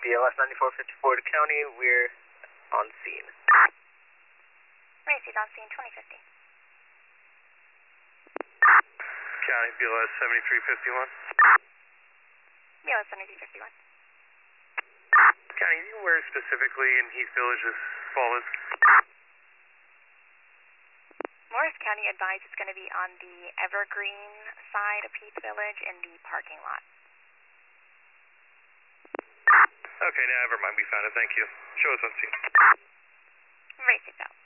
BLS 9454 to county, we're on scene. Racing on scene 2050. County, BLS 7351. BLS 7351. County, where specifically in Heath Village this fall is? Morris County advised it's going to be on the Evergreen side of Heath Village in the parking lot. Okay, never mind. We found it. Thank you. Show us on scene. Racing out.